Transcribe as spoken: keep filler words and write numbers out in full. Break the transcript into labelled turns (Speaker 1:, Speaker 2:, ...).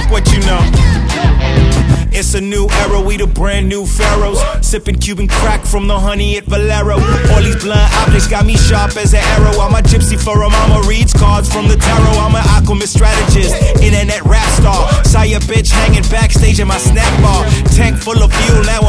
Speaker 1: what you know. It's a new era, we the brand new pharaohs. Sipping Cuban crack from the honey at Valero. All these blunt objects got me sharp as an arrow. I'm a gypsy for a mama, reads cards from the tarot. I'm an alchemist strategist, internet rap star. Saw your bitch hanging backstage at my snack bar. Tank full of fuel, now